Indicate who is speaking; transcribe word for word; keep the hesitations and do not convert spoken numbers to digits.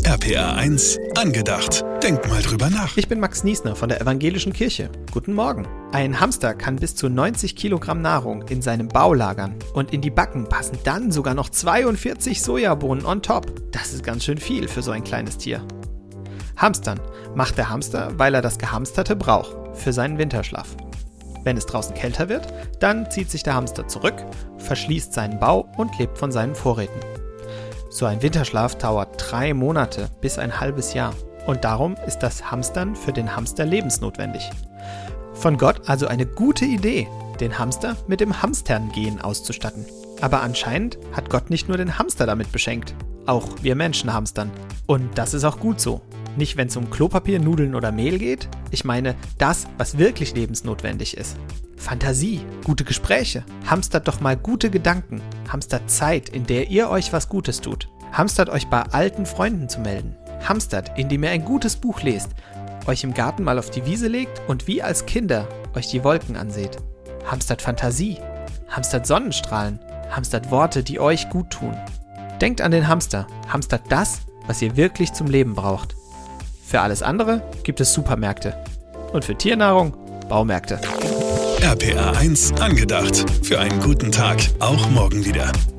Speaker 1: R P R eins angedacht. Denk mal drüber nach.
Speaker 2: Ich bin Max Niesner von der Evangelischen Kirche. Guten Morgen. Ein Hamster kann bis zu neunzig Kilogramm Nahrung in seinem Bau lagern. Und in die Backen passen dann sogar noch zweiundvierzig Sojabohnen on top. Das ist ganz schön viel für so ein kleines Tier. Hamstern macht der Hamster, weil er das Gehamsterte braucht für seinen Winterschlaf. Wenn es draußen kälter wird, dann zieht sich der Hamster zurück, verschließt seinen Bau und lebt von seinen Vorräten. So ein Winterschlaf dauert drei Monate bis ein halbes Jahr. Und darum ist das Hamstern für den Hamster lebensnotwendig. Von Gott also eine gute Idee, den Hamster mit dem Hamsterngehen auszustatten. Aber anscheinend hat Gott nicht nur den Hamster damit beschenkt. Auch wir Menschen hamstern. Und das ist auch gut so. Nicht, wenn es um Klopapier, Nudeln oder Mehl geht. Ich meine, das, was wirklich lebensnotwendig ist. Fantasie, gute Gespräche. Hamstert doch mal gute Gedanken. Hamstert Zeit, in der ihr euch was Gutes tut. Hamstert euch bei alten Freunden zu melden. Hamstert, indem ihr ein gutes Buch lest, euch im Garten mal auf die Wiese legt und wie als Kinder euch die Wolken anseht. Hamstert Fantasie. Hamstert Sonnenstrahlen. Hamstert Worte, die euch gut tun. Denkt an den Hamster. Hamstert das, was ihr wirklich zum Leben braucht. Für alles andere gibt es Supermärkte. Und für Tiernahrung Baumärkte.
Speaker 1: R P R eins angedacht. Für einen guten Tag, auch morgen wieder.